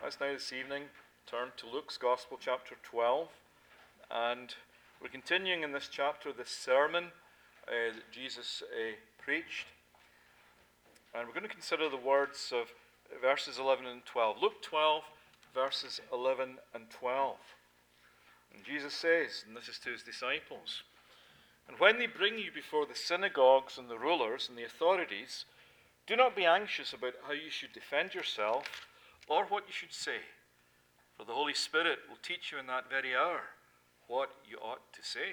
Let's now this evening turn to Luke's Gospel, chapter 12. And we're continuing in this chapter this sermon that Jesus preached. And we're going to consider the words of verses 11 and 12. Luke 12, verses 11 and 12. And Jesus says, and this is to his disciples, "And when they bring you before the synagogues and the rulers and the authorities, do not be anxious about how you should defend yourself or what you should say, for the Holy Spirit will teach you in that very hour what you ought to say."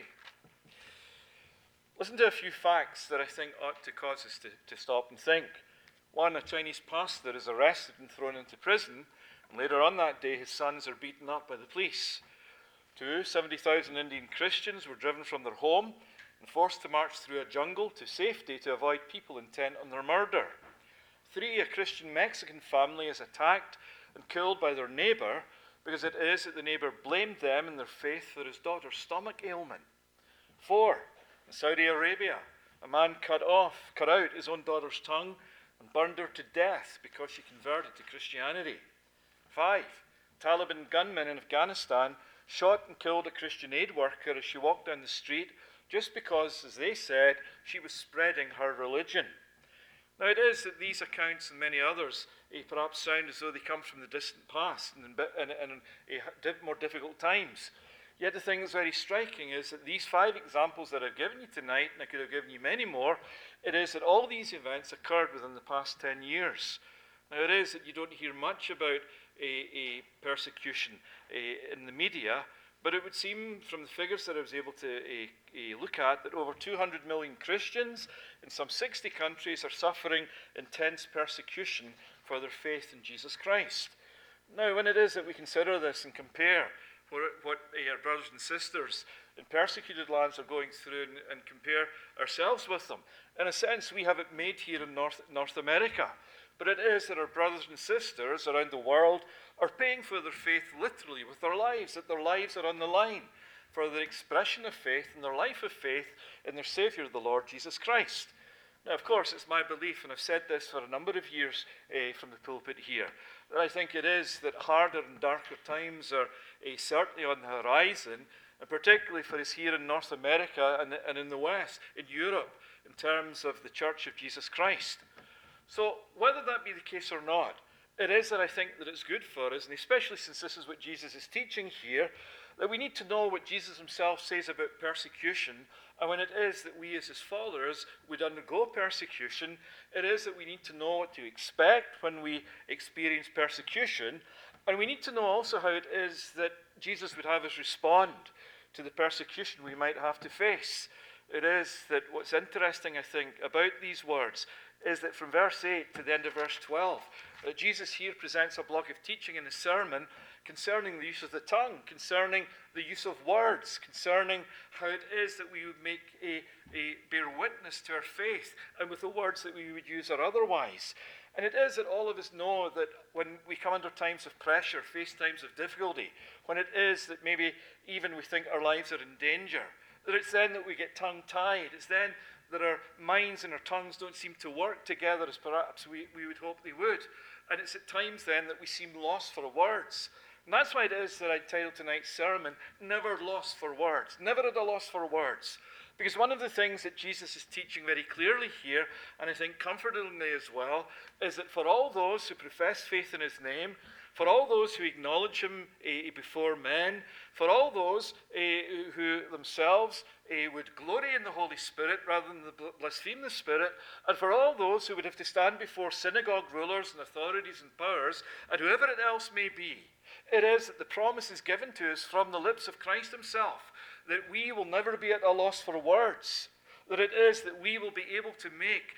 Listen to a few facts that I think ought to cause us to stop and think. One, a Chinese pastor is arrested and thrown into prison, and later on that day his sons are beaten up by the police. Two, 70,000 Indian Christians were driven from their home and forced to march through a jungle to safety to avoid people intent on their murder. Three, a Christian Mexican family is attacked and killed by their neighbor because it is that the neighbor blamed them in their faith for his daughter's stomach ailment. Four, in Saudi Arabia, a man cut out his own daughter's tongue and burned her to death because she converted to Christianity. Five, Taliban gunmen in Afghanistan shot and killed a Christian aid worker as she walked down the street just because, as they said, she was spreading her religion. Now it is that these accounts and many others perhaps sound as though they come from the distant past and more difficult times. Yet the thing that's very striking is that these five examples that I've given you tonight, and I could have given you many more, it is that all these events occurred within the past 10 years. Now it is that you don't hear much about a persecution in the media, but it would seem from the figures that I was able to look at that over 200 million Christians in some 60 countries are suffering intense persecution for their faith in Jesus Christ. Now, when it is that we consider this and compare what our brothers and sisters in persecuted lands are going through and compare ourselves with them, in a sense we have it made here in North America. But it is that our brothers and sisters around the world are paying for their faith literally with their lives, that their lives are on the line for their expression of faith and their life of faith in their Saviour, the Lord Jesus Christ. Now, of course, it's my belief, and I've said this for a number of years from the pulpit here, that I think it is that harder and darker times are certainly on the horizon, and particularly for us here in North America and in the West, in Europe, in terms of the Church of Jesus Christ. So, whether that be the case or not, it is that I think that it's good for us, and especially since this is what Jesus is teaching here, that we need to know what Jesus himself says about persecution, and when it is that we as his followers would undergo persecution, it is that we need to know what to expect when we experience persecution, and we need to know also how it is that Jesus would have us respond to the persecution we might have to face. It is that what's interesting, I think, about these words is that from verse 8 to the end of verse 12, Jesus here presents a block of teaching in his sermon concerning the use of the tongue, concerning the use of words, concerning how it is that we would bear witness to our faith, and with the words that we would use or otherwise. And it is that all of us know that when we come under times of pressure, face times of difficulty, when it is that maybe even we think our lives are in danger, that it's then that we get tongue-tied. It's then that our minds and our tongues don't seem to work together as perhaps we would hope they would. And it's at times then that we seem lost for words. And that's why it is that I titled tonight's sermon, Never Lost for Words. Never at a loss for words. Because one of the things that Jesus is teaching very clearly here, and I think comfortingly as well, is that for all those who profess faith in his name, for all those who acknowledge him before men, for all those who themselves would glory in the Holy Spirit rather than blaspheme the Spirit, and for all those who would have to stand before synagogue rulers and authorities and powers, and whoever it else may be, it is that the promise is given to us from the lips of Christ himself, that we will never be at a loss for words, that it is that we will be able to make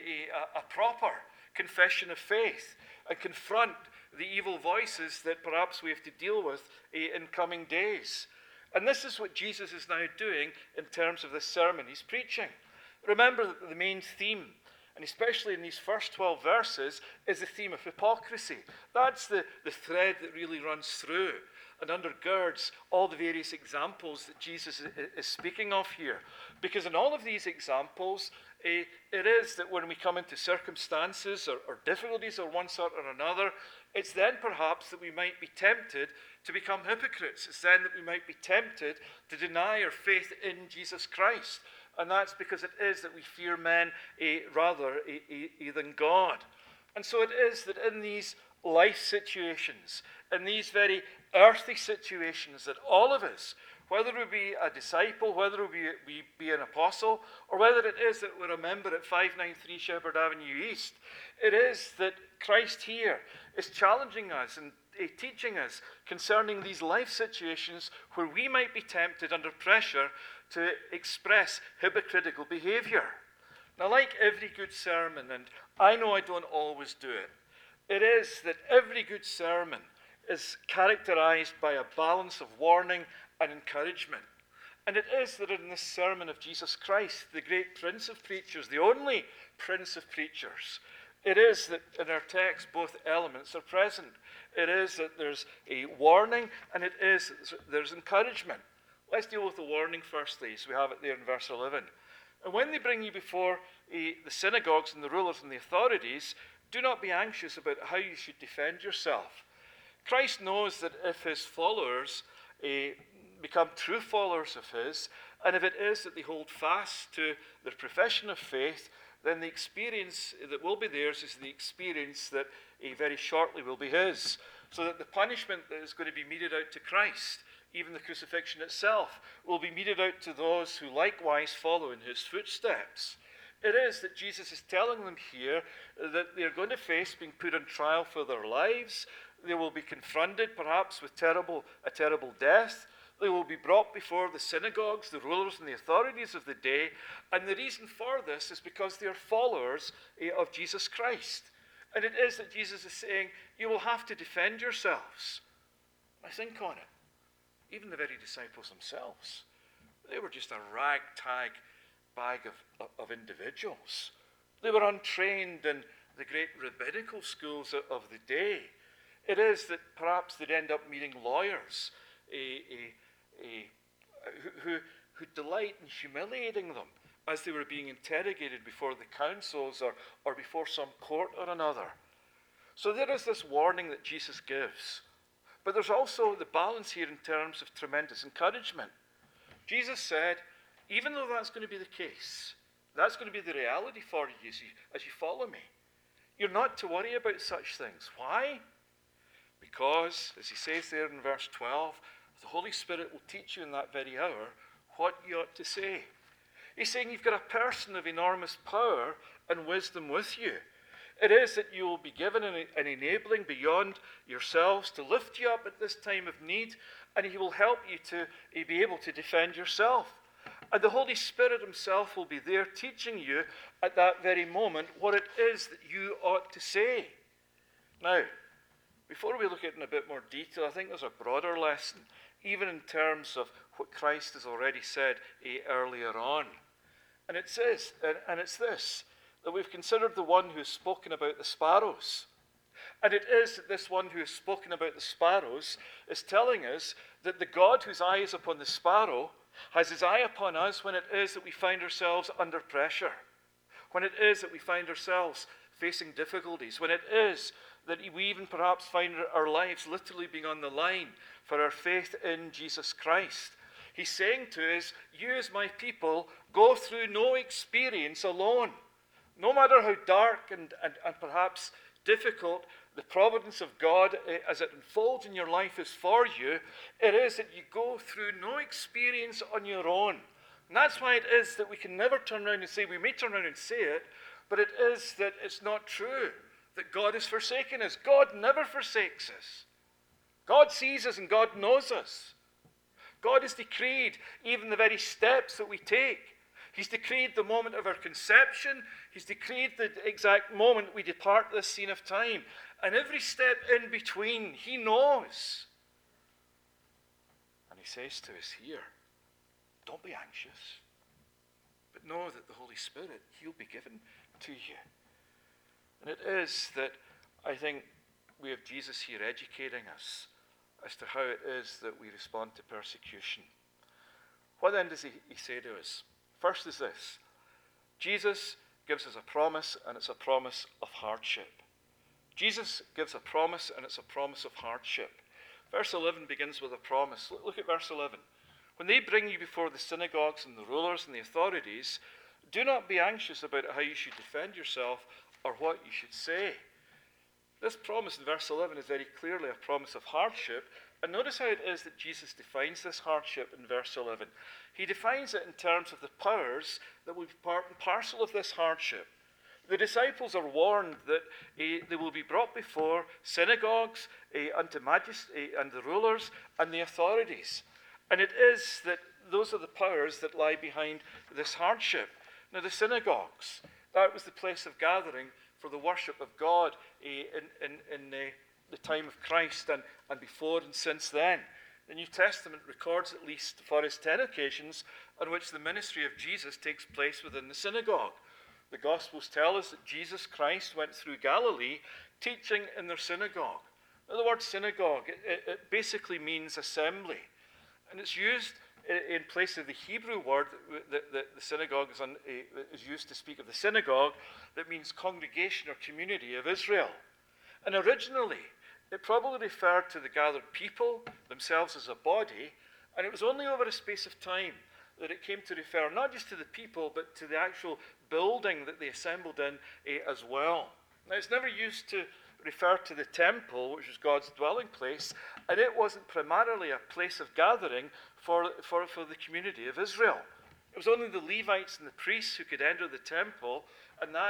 a proper confession of faith and confront the evil voices that perhaps we have to deal with in coming days. And this is what Jesus is now doing in terms of this sermon he's preaching. Remember that the main theme, and especially in these first 12 verses, is the theme of hypocrisy. That's the thread that really runs through and undergirds all the various examples that Jesus is speaking of here. Because in all of these examples, it is that when we come into circumstances or difficulties of one sort or another, It's then perhaps that we might be tempted to become hypocrites. It's then that we might be tempted to deny our faith in Jesus Christ. And that's because it is that we fear men rather than God. And so it is that in these life situations, in these very earthly situations, that all of us, whether we be a disciple, whether we be an apostle, or whether it is that we're a member at 593 Shepherd Avenue East, it is that Christ here is challenging us and teaching us concerning these life situations where we might be tempted under pressure to express hypocritical behavior. Now, like every good sermon, and I know I don't always do it, it is that every good sermon is characterized by a balance of warning and encouragement. And it is that in this sermon of Jesus Christ, the great Prince of Preachers, the only Prince of Preachers, it is that in our text both elements are present. It is that there's a warning and it is that there's encouragement. Let's deal with the warning firstly, as we have it there in verse 11. And when they bring you before the synagogues and the rulers and the authorities, do not be anxious about how you should defend yourself. Christ knows that if his followers become true followers of his, and if it is that they hold fast to their profession of faith, then the experience that will be theirs is the experience that very shortly will be his. So that the punishment that is going to be meted out to Christ, even the crucifixion itself, will be meted out to those who likewise follow in his footsteps. It is that Jesus is telling them here that they are going to face being put on trial for their lives. They will be confronted perhaps with a terrible death. They will be brought before the synagogues, the rulers and the authorities of the day. And the reason for this is because they are followers of Jesus Christ. And it is that Jesus is saying, you will have to defend yourselves. I think on it. Even the very disciples themselves, they were just a ragtag bag of individuals. They were untrained in the great rabbinical schools of the day. It is that perhaps they'd end up meeting lawyers who delight in humiliating them as they were being interrogated before the councils or before some court or another. So there is this warning that Jesus gives. But there's also the balance here in terms of tremendous encouragement. Jesus said, even though that's going to be the case, that's going to be the reality for you as you follow me, you're not to worry about such things. Why? Because, as he says there in verse 12, the Holy Spirit will teach you in that very hour what you ought to say. He's saying you've got a person of enormous power and wisdom with you. It is that you will be given an enabling beyond yourselves to lift you up at this time of need, and he will help you to be able to defend yourself. And the Holy Spirit himself will be there teaching you at that very moment what it is that you ought to say. Now, before we look at it in a bit more detail, I think there's a broader lesson, even in terms of what Christ has already said earlier on. And it says, and it's this, that we've considered the one who has spoken about the sparrows. And it is that this one who has spoken about the sparrows is telling us that the God whose eye is upon the sparrow has his eye upon us when it is that we find ourselves under pressure, when it is that we find ourselves facing difficulties, when it is that we even perhaps find our lives literally being on the line for our faith in Jesus Christ. He's saying to us, you as my people go through no experience alone. No matter how dark and perhaps difficult the providence of God as it unfolds in your life is for you, it is that you go through no experience on your own. And that's why it is that we can never turn around and say, we may turn around and say it, but it is that it's not true, that God has forsaken us. God never forsakes us. God sees us and God knows us. God has decreed even the very steps that we take. He's decreed the moment of our conception. He's decreed the exact moment we depart this scene of time. And every step in between, he knows. And he says to us here, don't be anxious, but know that the Holy Spirit, he'll be given to you. And it is that I think we have Jesus here educating us as to how it is that we respond to persecution. What then does he say to us? First is this. Jesus gives us a promise, and it's a promise of hardship. Jesus gives a promise, and it's a promise of hardship. Verse 11 begins with a promise. Look at verse 11. When they bring you before the synagogues and the rulers and the authorities, do not be anxious about how you should defend yourself or what you should say. This promise in verse 11 is very clearly a promise of hardship. And notice how it is that Jesus defines this hardship in verse 11. He defines it in terms of the powers that will be part and parcel of this hardship. The disciples are warned that they will be brought before synagogues, and the rulers and the authorities. And it is that those are the powers that lie behind this hardship. Now, the synagogues, that was the place of gathering for the worship of God in the time of Christ and before and since then. The New Testament records at least for us 10 occasions on which the ministry of Jesus takes place within the synagogue. The Gospels tell us that Jesus Christ went through Galilee teaching in their synagogue. Now, the word synagogue, it basically means assembly. And it's used in place of the Hebrew word that the synagogue is used to speak of the synagogue, that means congregation or community of Israel. And originally, it probably referred to the gathered people themselves as a body, and it was only over a space of time that it came to refer not just to the people, but to the actual building that they assembled in as well. Now, it's never used to refer to the temple, which was God's dwelling place, and it wasn't primarily a place of gathering for the community of Israel. It was only the Levites and the priests who could enter the temple, and that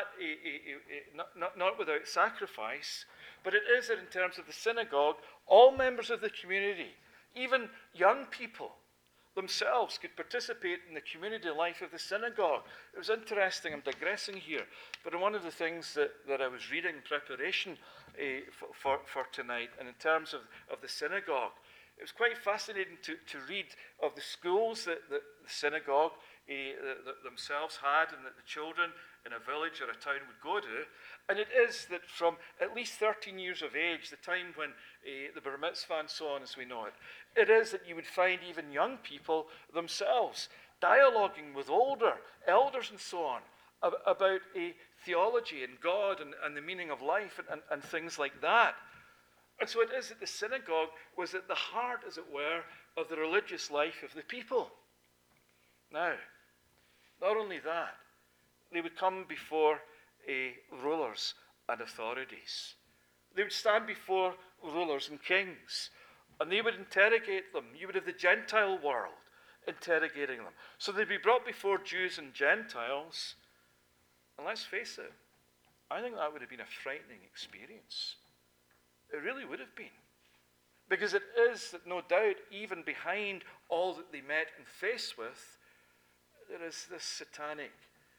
not without sacrifice. But it is that in terms of the synagogue, all members of the community, even young people themselves, could participate in the community life of the synagogue. It was interesting, I'm digressing here, but one of the things that I was reading in preparation for tonight, and in terms of the synagogue, it was quite fascinating to read of the schools that the synagogue themselves had, and that the children in a village or a town would go to. And it is that from at least 13 years of age, the time when the bar mitzvah and so on as we know it, it is that you would find even young people themselves dialoguing with older elders and so on about theology and God and the meaning of life and things like that. And so it is that the synagogue was at the heart, as it were, of the religious life of the people. Now, not only that, they would come before rulers and authorities. They would stand before rulers and kings, and they would interrogate them. You would have the Gentile world interrogating them. So they'd be brought before Jews and Gentiles. And let's face it, I think that would have been a frightening experience. It really would have been. Because it is that no doubt, even behind all that they met and faced with, there is this satanic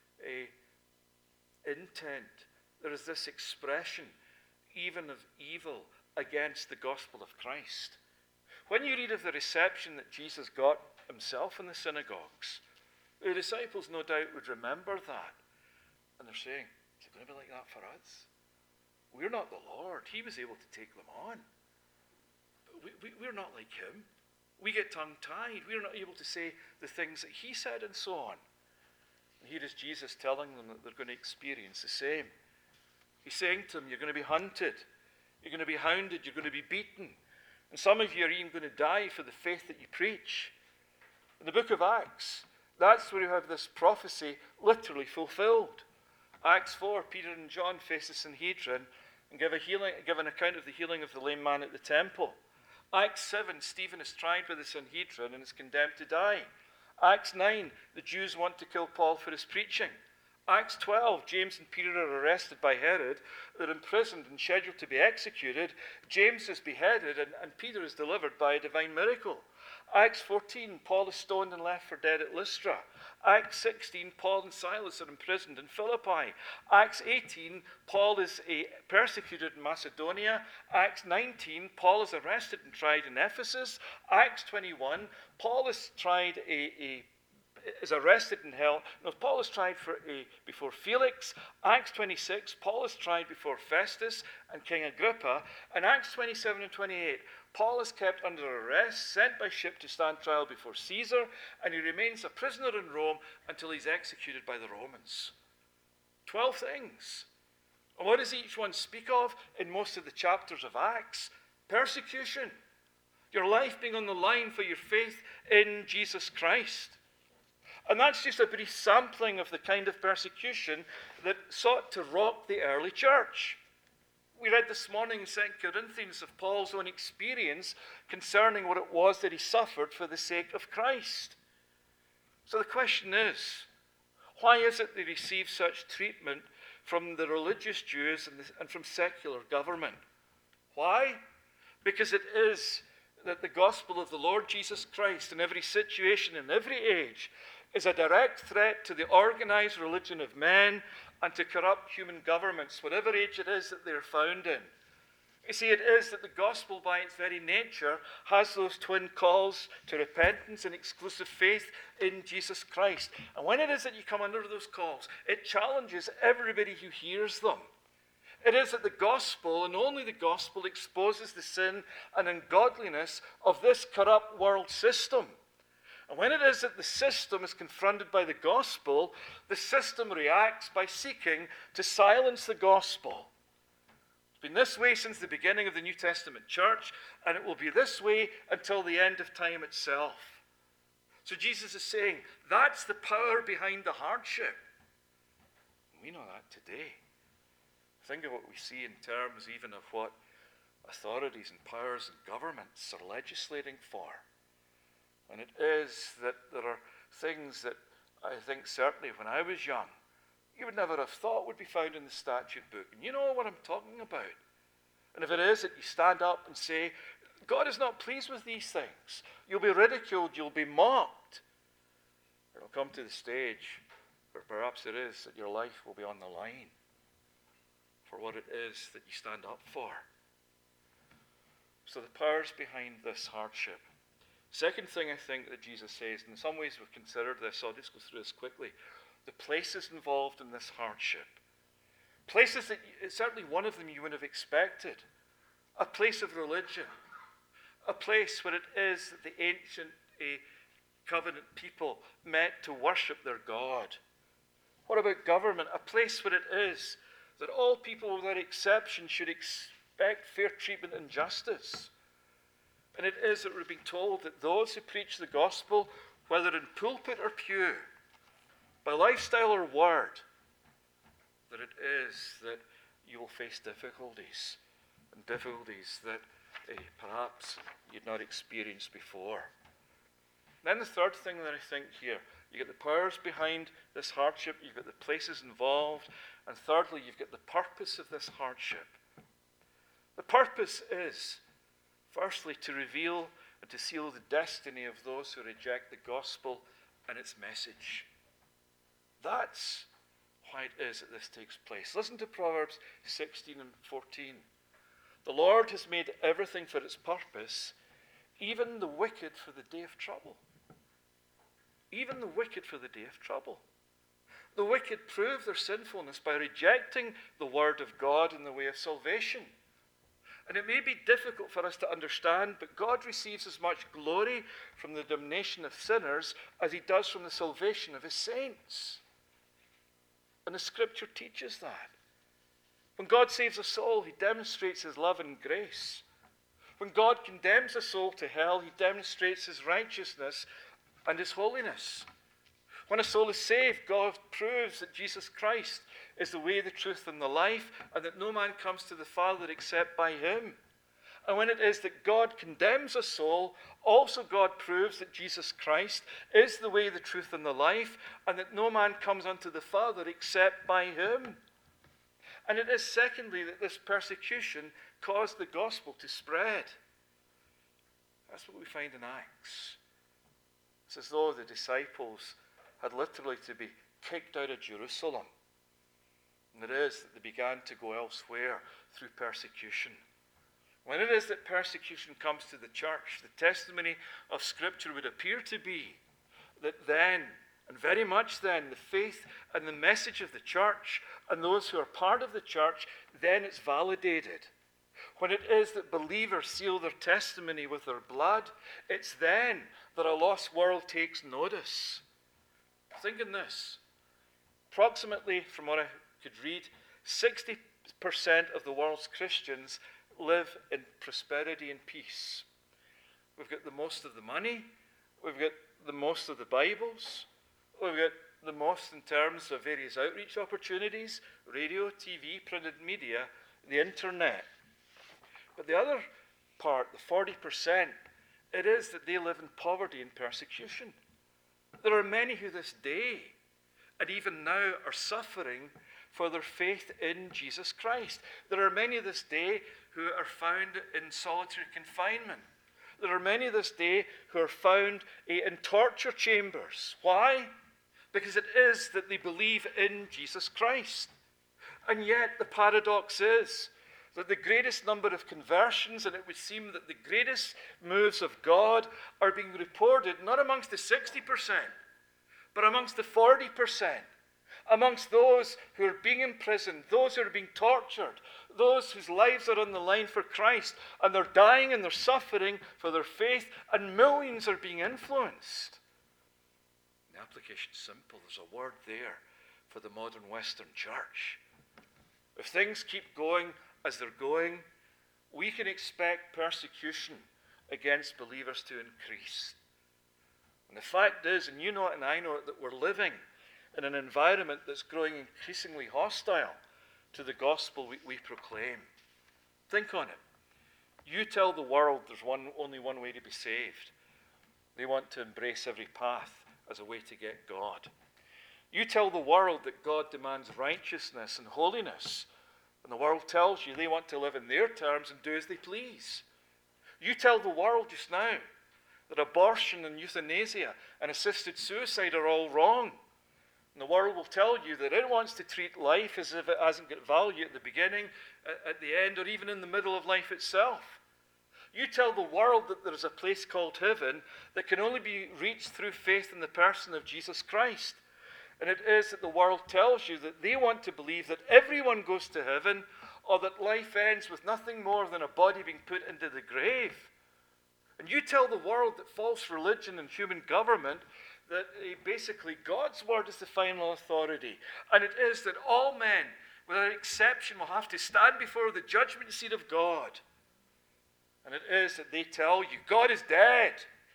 intent. There is this expression, even of evil, against the gospel of Christ. When you read of the reception that Jesus got himself in the synagogues, the disciples no doubt would remember that. And they're saying, is it going to be like that for us? We're not the Lord. He was able to take them on. But we're not like him. We get tongue-tied. We're not able to say the things that he said and so on. And here is Jesus telling them that they're going to experience the same. He's saying to them, you're going to be hunted. You're going to be hounded. You're going to be beaten. And some of you are even going to die for the faith that you preach. In the book of Acts, that's where you have this prophecy literally fulfilled. Acts 4, Peter and John face the Sanhedrin and give an account of the healing of the lame man at the temple. Acts 7, Stephen is tried by the Sanhedrin and is condemned to die. Acts 9, the Jews want to kill Paul for his preaching. Acts 12, James and Peter are arrested by Herod. They're imprisoned and scheduled to be executed. James is beheaded and Peter is delivered by a divine miracle. Acts 14, Paul is stoned and left for dead at Lystra. Acts 16, Paul and Silas are imprisoned in Philippi. Acts 18, Paul is persecuted in Macedonia. Acts 19, Paul is arrested and tried in Ephesus. Acts 21, Paul is tried is arrested in hell. No, Paul is tried before Felix. Acts 26, Paul is tried before Festus and King Agrippa. And Acts 27 and 28, Paul is kept under arrest, sent by ship to stand trial before Caesar, and he remains a prisoner in Rome until he's executed by the Romans. 12 things. And what does each one speak of in most of the chapters of Acts? Persecution. Your life being on the line for your faith in Jesus Christ. And that's just a brief sampling of the kind of persecution that sought to rock the early church. We read this morning in 2 Corinthians of Paul's own experience concerning what it was that he suffered for the sake of Christ. So the question is, why is it they receive such treatment from the religious Jews and from secular government? Why? Because it is that the gospel of the Lord Jesus Christ in every situation, in every age, is a direct threat to the organized religion of men and to corrupt human governments, whatever age it is that they are found in. You see, it is that the gospel by its very nature has those twin calls to repentance and exclusive faith in Jesus Christ. And when it is that you come under those calls, it challenges everybody who hears them. It is that the gospel, and only the gospel, exposes the sin and ungodliness of this corrupt world system. And when it is that the system is confronted by the gospel, the system reacts by seeking to silence the gospel. It's been this way since the beginning of the New Testament church, and it will be this way until the end of time itself. So Jesus is saying, that's the power behind the hardship. We know that today. Think of what we see in terms even of what authorities and powers and governments are legislating for. And it is that there are things that I think certainly when I was young, you would never have thought would be found in the statute book. And you know what I'm talking about. And if it is that you stand up and say, God is not pleased with these things, you'll be ridiculed, you'll be mocked. It'll come to the stage where perhaps it is that your life will be on the line for what it is that you stand up for. So the powers behind this hardship. Second thing I think that Jesus says, and in some ways we've considered this, so I'll just go through this quickly. The places involved in this hardship. Places that, certainly one of them you would have expected. A place of religion. A place where it is that the ancient covenant people met to worship their God. What about government? A place where it is that all people without exception should expect fair treatment and justice. And it is that we're being told that those who preach the gospel, whether in pulpit or pew, by lifestyle or word, that it is that you will face difficulties, and difficulties that perhaps you'd not experienced before. Then the third thing that I think here, you get the powers behind this hardship, you've got the places involved, and thirdly, you've got the purpose of this hardship. The purpose is, firstly, to reveal and to seal the destiny of those who reject the gospel and its message. That's why it is that this takes place. Listen to Proverbs 16 and 14. The Lord has made everything for its purpose, even the wicked for the day of trouble. Even the wicked for the day of trouble. The wicked prove their sinfulness by rejecting the word of God in the way of salvation. And it may be difficult for us to understand, but God receives as much glory from the damnation of sinners as he does from the salvation of his saints. And the scripture teaches that. When God saves a soul, he demonstrates his love and grace. When God condemns a soul to hell, he demonstrates his righteousness and his holiness. When a soul is saved, God proves that Jesus Christ is the way, the truth, and the life, and that no man comes to the Father except by him. And when it is that God condemns a soul, also God proves that Jesus Christ is the way, the truth, and the life, and that no man comes unto the Father except by him. And it is secondly that this persecution caused the gospel to spread. That's what we find in Acts. It's as though the disciples had literally to be kicked out of Jerusalem. And it is that they began to go elsewhere through persecution. When it is that persecution comes to the church, the testimony of Scripture would appear to be that then, and very much then, the faith and the message of the church and those who are part of the church, then it's validated. When it is that believers seal their testimony with their blood, it's then that a lost world takes notice. Think in this. Approximately, from what I could read, 60 of the world's Christians live in prosperity and peace. We've got the most of the money. We've got the most of the Bibles. We've got the most in terms of various outreach opportunities, radio, TV, printed media, the internet. But the other part, the 40%, it is that they live in poverty and persecution. There are many who this day, and even now, are suffering for their faith in Jesus Christ. There are many this day who are found in solitary confinement. There are many this day who are found in torture chambers. Why? Because it is that they believe in Jesus Christ. And yet the paradox is that the greatest number of conversions, and it would seem that the greatest moves of God, are being reported not amongst the 60%, but amongst the 40%, amongst those who are being imprisoned, those who are being tortured, those whose lives are on the line for Christ, and they're dying and they're suffering for their faith, and millions are being influenced. The application's simple. There's a word there for the modern Western church. If things keep going as they're going, we can expect persecution against believers to increase. And the fact is, and you know it and I know it, that we're living in an environment that's growing increasingly hostile to the gospel we proclaim. Think on it. You tell the world there's only one way to be saved. They want to embrace every path as a way to get God. You tell the world that God demands righteousness and holiness, and the world tells you they want to live in their terms and do as they please. You tell the world just now that abortion and euthanasia and assisted suicide are all wrong. And the world will tell you that it wants to treat life as if it hasn't got value at the beginning, at the end, or even in the middle of life itself. You tell the world that there is a place called heaven that can only be reached through faith in the person of Jesus Christ. And it is that the world tells you that they want to believe that everyone goes to heaven, or that life ends with nothing more than a body being put into the grave. And you tell the world that false religion and human government, that basically God's word is the final authority. And it is that all men, without exception, will have to stand before the judgment seat of God. And it is that they tell you, God is dead.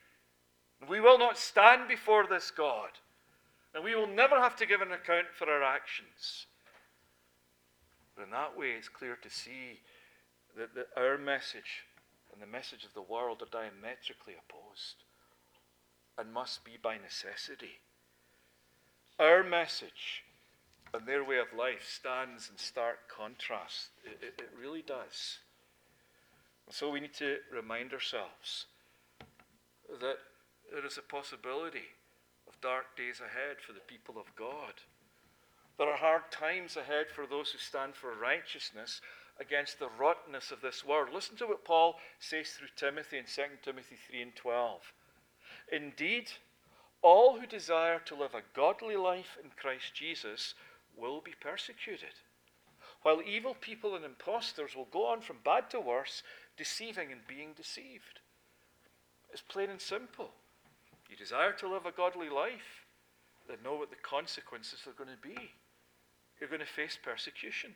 And we will not stand before this God. And we will never have to give an account for our actions. But in that way, it's clear to see that our message and the message of the world are diametrically opposed and must be by necessity. Our message and their way of life stands in stark contrast. It really does. And so we need to remind ourselves that there is a possibility of dark days ahead for the people of God. There are hard times ahead for those who stand for righteousness against the rottenness of this world. Listen to what Paul says through Timothy in 2 Timothy 3:12. Indeed, all who desire to live a godly life in Christ Jesus will be persecuted, while evil people and impostors will go on from bad to worse, deceiving and being deceived. It's plain and simple. You desire to live a godly life, then know what the consequences are going to be. You're going to face persecution.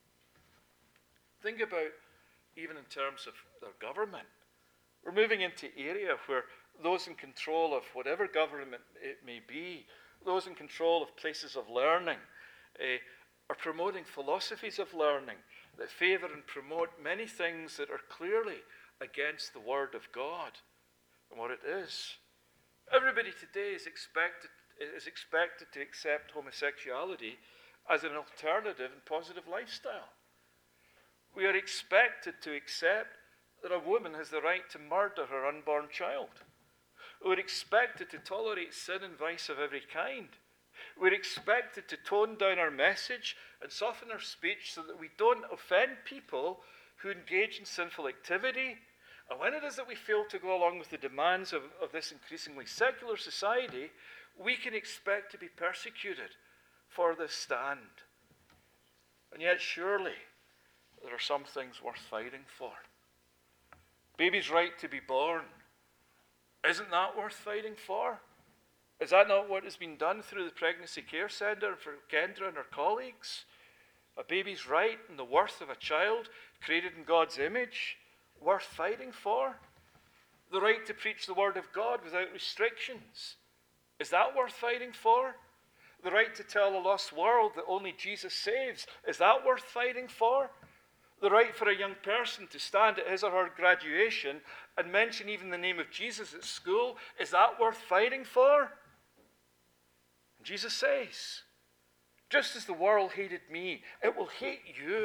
Think about, even in terms of their government, we're moving into an area where those in control of whatever government it may be, those in control of places of learning, are promoting philosophies of learning that favour and promote many things that are clearly against the Word of God and what it is. Everybody today is expected to accept homosexuality as an alternative and positive lifestyle. We are expected to accept that a woman has the right to murder her unborn child. We're expected to tolerate sin and vice of every kind. We're expected to tone down our message and soften our speech so that we don't offend people who engage in sinful activity. And when it is that we fail to go along with the demands of this increasingly secular society, we can expect to be persecuted for this stand. And yet surely there are some things worth fighting for. Baby's right to be born. Isn't that worth fighting for? Is that not what has been done through the Pregnancy Care Centre for Kendra and her colleagues? A baby's right and the worth of a child created in God's image, worth fighting for? The right to preach the word of God without restrictions, is that worth fighting for? The right to tell a lost world that only Jesus saves, is that worth fighting for? The right for a young person to stand at his or her graduation and mention even the name of Jesus at school, is that worth fighting for? And Jesus says, just as the world hated me, it will hate you.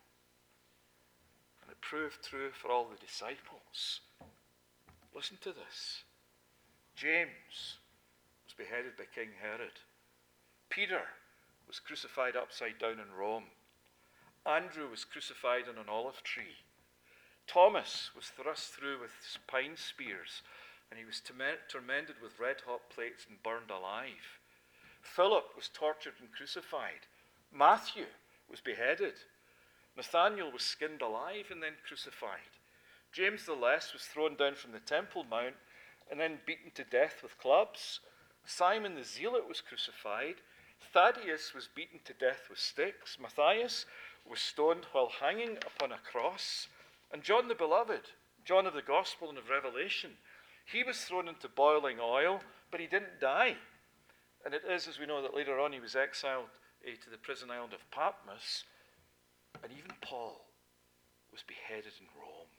And it proved true for all the disciples. Listen to this. James was beheaded by King Herod. Peter was crucified upside down in Rome. Andrew was crucified on an olive tree. Thomas was thrust through with pine spears, and he was tormented with red-hot plates and burned alive. Philip was tortured and crucified. Matthew was beheaded. Nathanael was skinned alive and then crucified. James the Less was thrown down from the Temple Mount and then beaten to death with clubs. Simon the Zealot was crucified. Thaddeus was beaten to death with sticks. Matthias was stoned while hanging upon a cross. And John the Beloved, John of the Gospel and of Revelation, he was thrown into boiling oil, but he didn't die. And it is, as we know, that later on he was exiled to the prison island of Patmos. And even Paul was beheaded in Rome.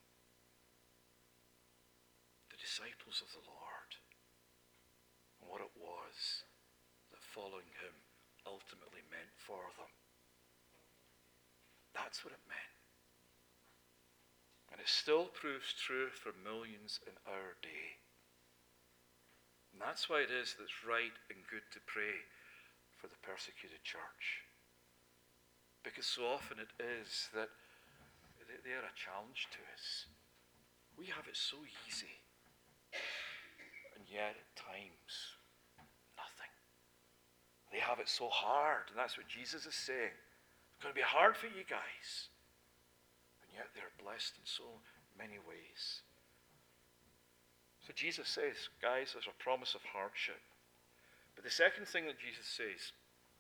The disciples of the Lord, and what it was that following him ultimately meant for them. That's what it meant. And it still proves true for millions in our day. And that's why it is that it's right and good to pray for the persecuted church. Because so often it is that they are a challenge to us. We have it so easy. And yet at times, nothing. They have it so hard. And that's what Jesus is saying. It's going to be hard for you guys. And yet they're blessed in so many ways. So Jesus says, guys, there's a promise of hardship. But the second thing that Jesus says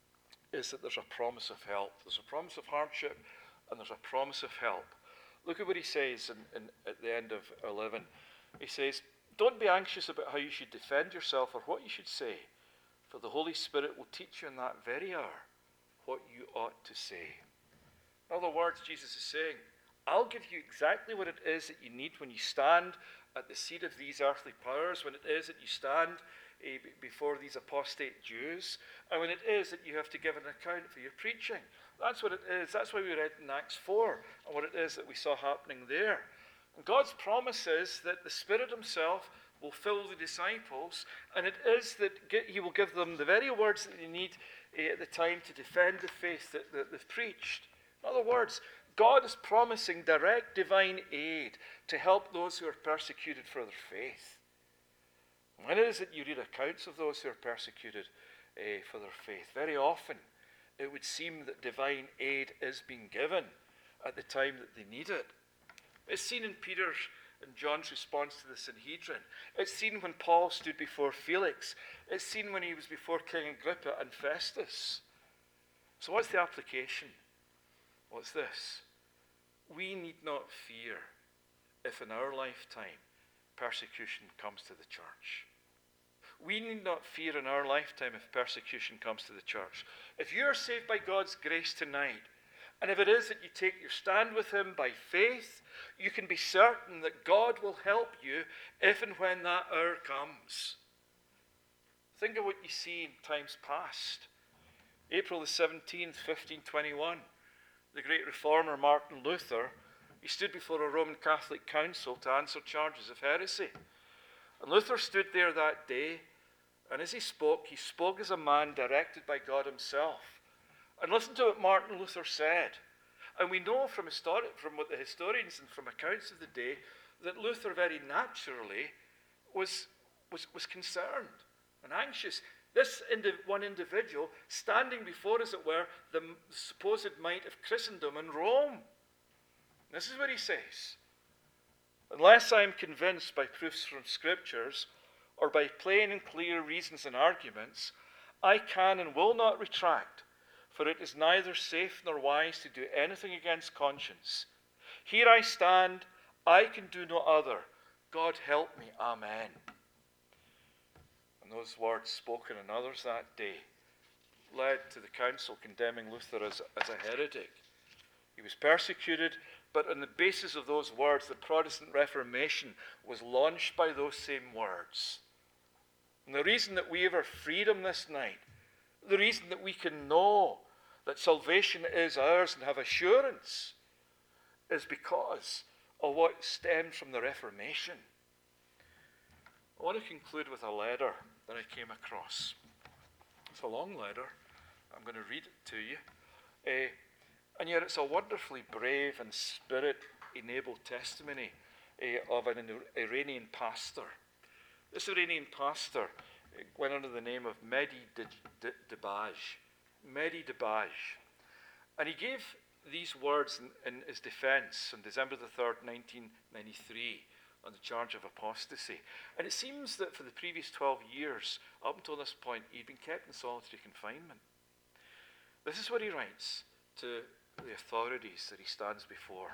is that there's a promise of help. There's a promise of hardship and there's a promise of help. Look at what he says at the end of 11. He says, don't be anxious about how you should defend yourself or what you should say, for the Holy Spirit will teach you in that very hour what you ought to say. In other words, Jesus is saying, I'll give you exactly what it is that you need when you stand at the seat of these earthly powers, when it is that you stand before these apostate Jews, and when it is that you have to give an account for your preaching. That's what it is. That's why we read in Acts 4, and what it is that we saw happening there. And God's promise is that the Spirit himself will fill the disciples, and it is that he will give them the very words that they need at the time to defend the faith that they've preached. In other words, God is promising direct divine aid to help those who are persecuted for their faith. When it is that you read accounts of those who are persecuted for their faith, very often it would seem that divine aid is being given at the time that they need it. It's seen in Peter's and John's response to the Sanhedrin. It's seen when Paul stood before Felix. It's seen when he was before King Agrippa and Festus. So what's the application? What's this? We need not fear if in our lifetime persecution comes to the church. We need not fear in our lifetime if persecution comes to the church. If you are saved by God's grace tonight, and if it is that you take your stand with him by faith, you can be certain that God will help you if and when that hour comes. Think of what you see in times past. April the 17th, 1521, the great reformer Martin Luther, he stood before a Roman Catholic council to answer charges of heresy. And Luther stood there that day, and as he spoke as a man directed by God himself. And listen to what Martin Luther said. And we know from what the historians and from accounts of the day that Luther very naturally was concerned and anxious. This one individual standing before, as it were, the supposed might of Christendom in Rome. This is what he says. Unless I am convinced by proofs from scriptures or by plain and clear reasons and arguments, I can and will not retract for it is neither safe nor wise to do anything against conscience. Here I stand, I can do no other. God help me, amen. And those words spoken in others that day led to the council condemning Luther as a heretic. He was persecuted, but on the basis of those words, the Protestant Reformation was launched by those same words. And the reason that we have our freedom this night, the reason that we can know that salvation is ours and have assurance, is because of what stemmed from the Reformation. I want to conclude with a letter that I came across. It's a long letter. I'm going to read it to you. And yet it's a wonderfully brave and spirit-enabled testimony of an Iranian pastor. This Iranian pastor went under the name of Mehdi Debaj. Mehdi Debaj. And he gave these words in his defense on December the 3rd, 1993, on the charge of apostasy. And it seems that for the previous 12 years, up until this point, he'd been kept in solitary confinement. This is what he writes to the authorities that he stands before.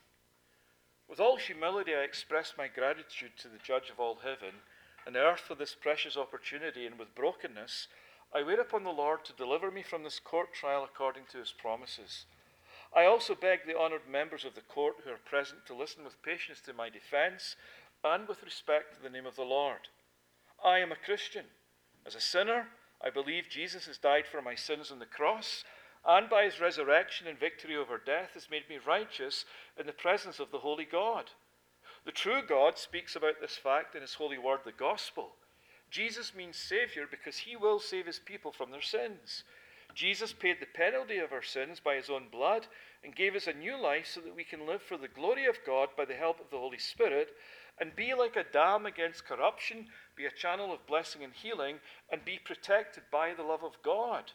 With all humility, I express my gratitude to the Judge of all heaven and earth for this precious opportunity, and with brokenness, I wait upon the Lord to deliver me from this court trial according to his promises. I also beg the honoured members of the court who are present to listen with patience to my defence and with respect to the name of the Lord. I am a Christian. As a sinner, I believe Jesus has died for my sins on the cross, and by his resurrection and victory over death has made me righteous in the presence of the holy God. The true God speaks about this fact in his holy word, the gospel. Jesus means Saviour because he will save his people from their sins. Jesus paid the penalty of our sins by his own blood and gave us a new life so that we can live for the glory of God by the help of the Holy Spirit and be like a dam against corruption, be a channel of blessing and healing, and be protected by the love of God.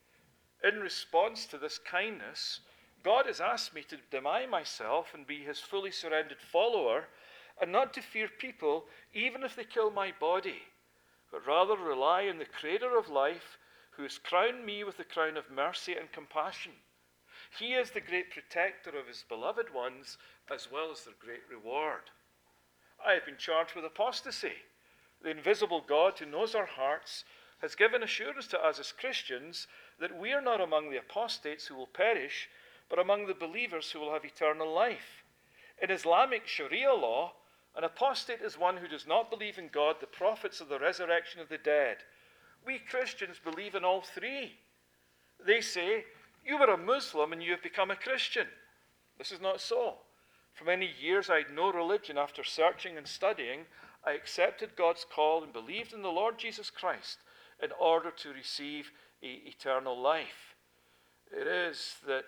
In response to this kindness, God has asked me to deny myself and be his fully surrendered follower, and not to fear people even if they kill my body, but rather rely on the Creator of life, who has crowned me with the crown of mercy and compassion. He is the great protector of his beloved ones, as well as their great reward. I have been charged with apostasy. The invisible God who knows our hearts has given assurance to us as Christians that we are not among the apostates who will perish, but among the believers who will have eternal life. In Islamic Sharia law, an apostate is one who does not believe in God, the prophets, or the resurrection of the dead. We Christians believe in all three. They say, you were a Muslim and you have become a Christian. This is not so. For many years I had no religion. After searching and studying, I accepted God's call and believed in the Lord Jesus Christ in order to receive eternal life. It is that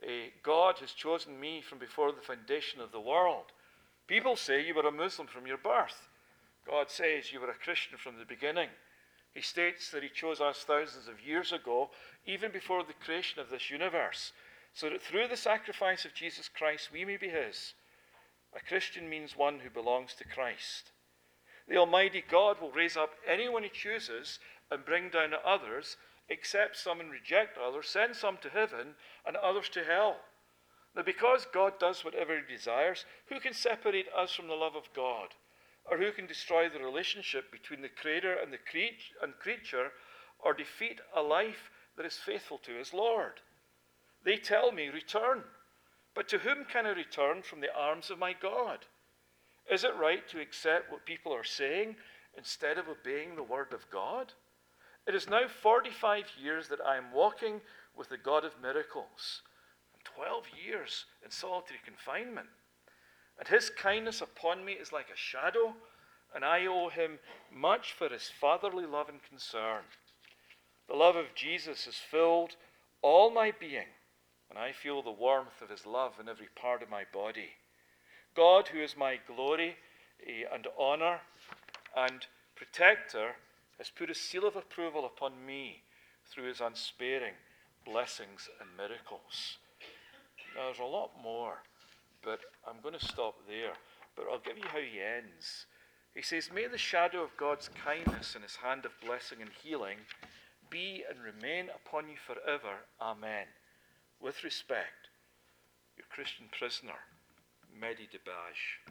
God has chosen me from before the foundation of the world. People say you were a Muslim from your birth. God says you were a Christian from the beginning. He states that he chose us thousands of years ago, even before the creation of this universe, so that through the sacrifice of Jesus Christ we may be his. A Christian means one who belongs to Christ. The Almighty God will raise up anyone he chooses and bring down others, accept some and reject others, send some to heaven and others to hell. Now, because God does whatever he desires, who can separate us from the love of God? Or who can destroy the relationship between the Creator and the creature, or defeat a life that is faithful to his Lord? They tell me, return. But to whom can I return from the arms of my God? Is it right to accept what people are saying instead of obeying the word of God? It is now 45 years that I am walking with the God of miracles, and 12 years in solitary confinement. And his kindness upon me is like a shadow, and I owe him much for his fatherly love and concern. The love of Jesus has filled all my being, and I feel the warmth of his love in every part of my body. God, who is my glory and honor and protector, has put a seal of approval upon me through his unsparing blessings and miracles. Now, there's a lot more, but I'm going to stop there. But I'll give you how he ends. He says, may the shadow of God's kindness and his hand of blessing and healing be and remain upon you forever. Amen. With respect, your Christian prisoner, Mehdi Debaj.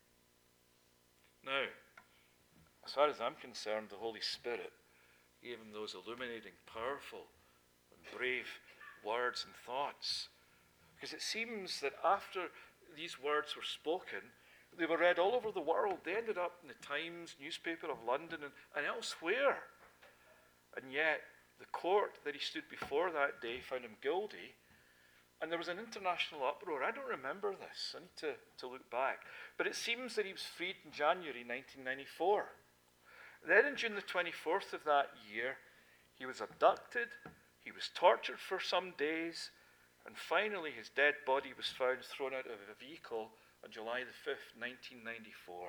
Now, as far as I'm concerned, the Holy Spirit gave him those illuminating, powerful, and brave words and thoughts. Because it seems that after these words were spoken, they were read all over the world. They ended up in the Times newspaper of London and elsewhere. And yet, the court that he stood before that day found him guilty, and there was an international uproar. I don't remember this. I need to look back. But it seems that he was freed in January 1994. Then on June the 24th of that year, he was abducted, he was tortured for some days, and finally his dead body was found thrown out of a vehicle on July the 5th, 1994.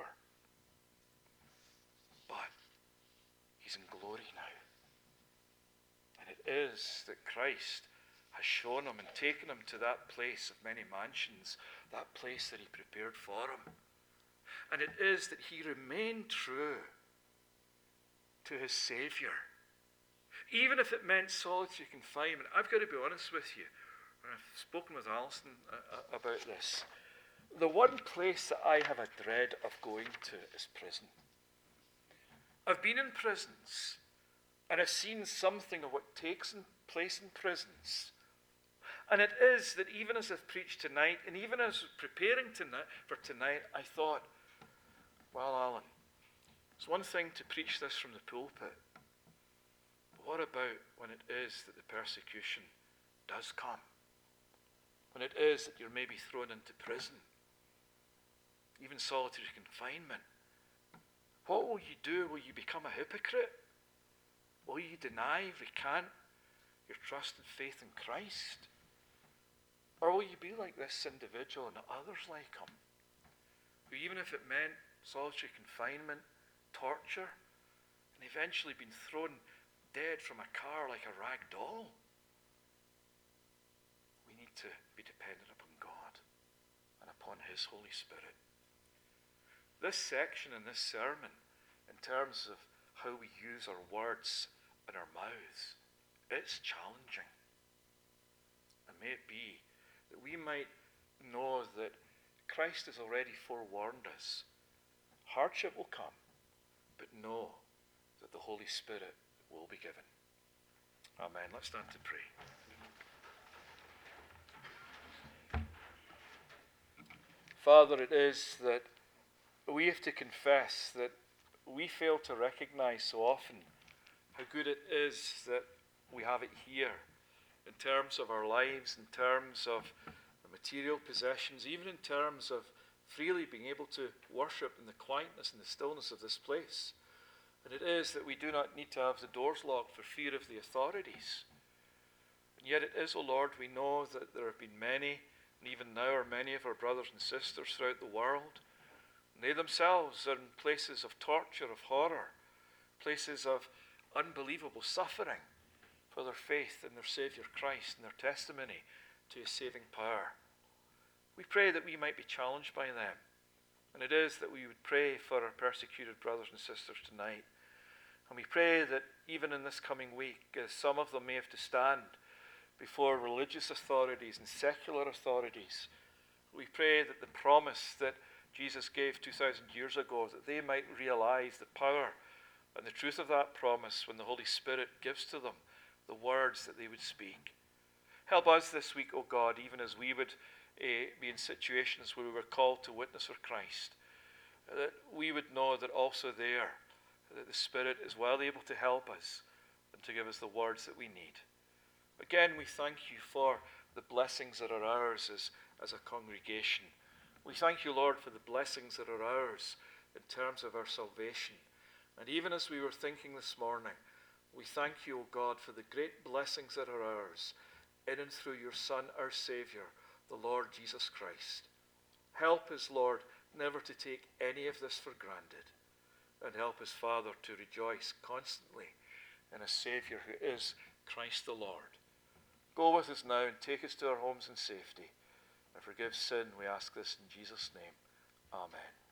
But he's in glory now. And it is that Christ has shown him and taken him to that place of many mansions, that place that he prepared for him. And it is that he remained true to his Saviour. Even if it meant solitary confinement. I've got to be honest with you, and I've spoken with Alison about this. The one place that I have a dread of going to is prison. I've been in prisons, and I've seen something of what takes place in prisons. And it is that even as I've preached tonight, and even as I was preparing for tonight, I thought, well, Alan, it's one thing to preach this from the pulpit, but what about when it is that the persecution does come? When it is that you're maybe thrown into prison, even solitary confinement? What will you do? Will you become a hypocrite? Will you deny, recant your trust and faith in Christ? Or will you be like this individual and others like him, who even if it meant solitary confinement, torture, and eventually been thrown dead from a car like a rag doll? We need to be dependent upon God and upon His Holy Spirit. This section in this sermon, in terms of how we use our words and our mouths, it's challenging. And may it be that we might know that Christ has already forewarned us. Hardship will come, but know that the Holy Spirit will be given. Amen. Let's stand to pray. Father, it is that we have to confess that we fail to recognize so often how good it is that we have it here in terms of our lives, in terms of the material possessions, even in terms of freely being able to worship in the quietness and the stillness of this place. And it is that we do not need to have the doors locked for fear of the authorities. And yet it is, O Lord, we know that there have been many, and even now are many of our brothers and sisters throughout the world. And they themselves are in places of torture, of horror, places of unbelievable suffering for their faith in their Saviour Christ and their testimony to His saving power. We pray that we might be challenged by them. And it is that we would pray for our persecuted brothers and sisters tonight. And we pray that even in this coming week, as some of them may have to stand before religious authorities and secular authorities, we pray that the promise that Jesus gave 2,000 years ago, that they might realize the power and the truth of that promise when the Holy Spirit gives to them the words that they would speak. Help us this week, O God, even as we would be in situations where we were called to witness for Christ, that we would know that also there, that the Spirit is well able to help us and to give us the words that we need. Again, we thank you for the blessings that are ours as a congregation. We thank you, Lord, for the blessings that are ours in terms of our salvation. And even as we were thinking this morning, we thank you, O God, for the great blessings that are ours in and through your Son, our Saviour, the Lord Jesus Christ. Help us, Lord, never to take any of this for granted. And help us, Father, to rejoice constantly in a Saviour who is Christ the Lord. Go with us now and take us to our homes in safety. And forgive sin, we ask this in Jesus' name. Amen.